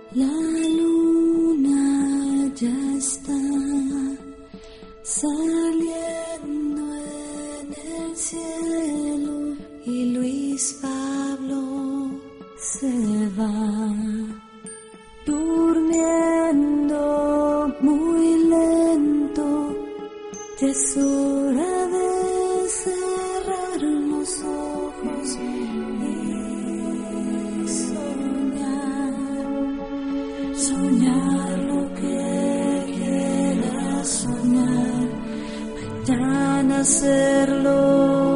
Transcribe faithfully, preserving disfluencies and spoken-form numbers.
La luna ya está saliendo en el cielo y Luis Pablo se va durmiendo muy lento. Ya es hora de cerrar los ojos y soñar, soñar lo que quieras soñar, mañana hacerlo.